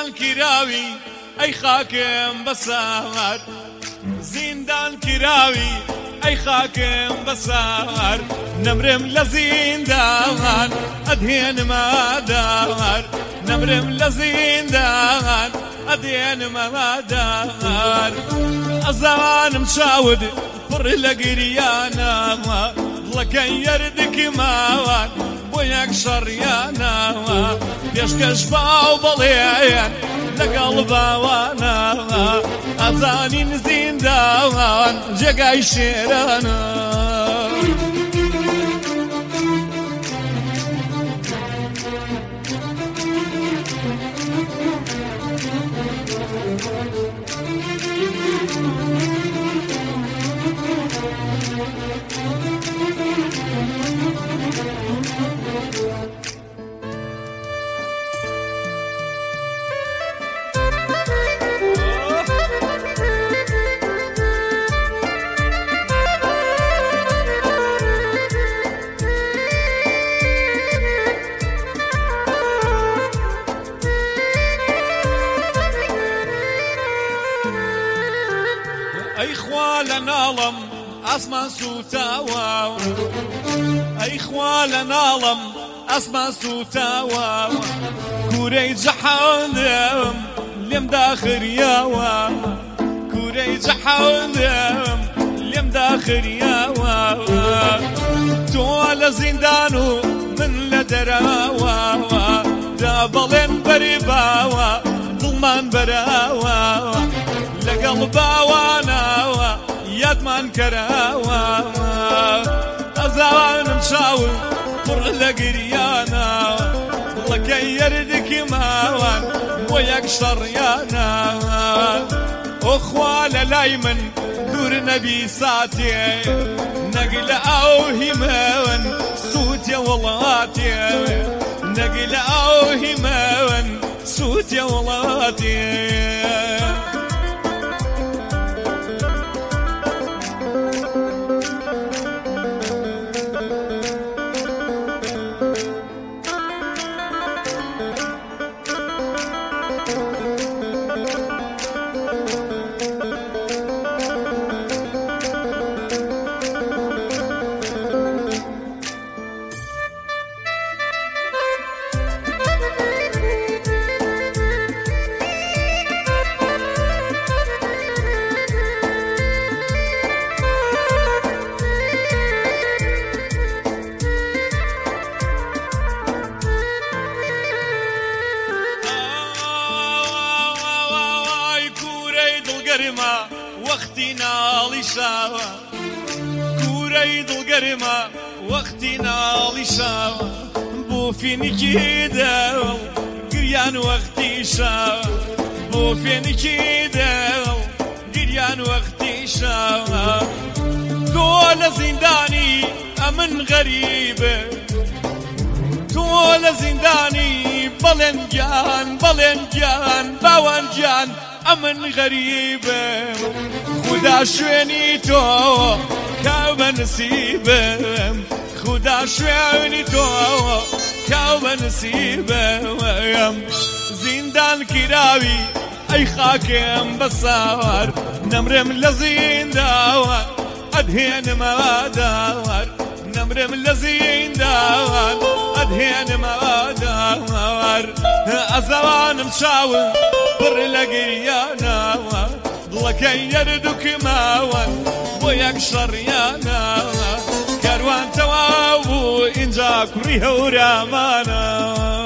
زیندان کراوی ای خاکم بسار زیندان کراوی ای خاکم بسار نمرم لزیندان ادهن مادار نمرم لزیندان ادهن مادار ازوانم شاود پر لقريانا لكن يردك ماوان بوياك شريانا بيشكش باو بليان لقلبا وانا ازاني نزين داوان جاقاي شيرانا أي خوال نالم أسمان سوتاوا أي خوال نالم أسمان سوتاوا كوري جحالم لم داخل ياوا كوري جحالم لم داخل ياوا تول زندانو من لدراوا دابلن بريباوا ظلمان براوا لقلبا وانا يدمان كراوا أزوان مشاور طر لقريانا لكي يردك ماوان وياك شريانا أخوال لايمن دور نبي ساتي نقل أوهمان صوت يا ولاتي نقل أوهمان صوت يا ولاتي وقتي نالي شاوى كوريد القرمة وقتي نالي شاوى بوفيني كيدا قريان وقتي شاوى بوفيني كيدا قريان وقتي شاوى دول زنداني أمن غريبة دول زنداني بلنجان بلنجان باونجان أمن غريبة خدا شويني تو كاوب نسيبه خدا شويني تو كاوب نسيبه زندان كراوي أي خاكم بصار نمرم لزندان أدهن ما دار نمرم لزندان أدهن ما دار أزوان مشاور بر لقيانا لكي يردك ماوان وياك شريانا كاروان توابو إنجا كريه ورامانا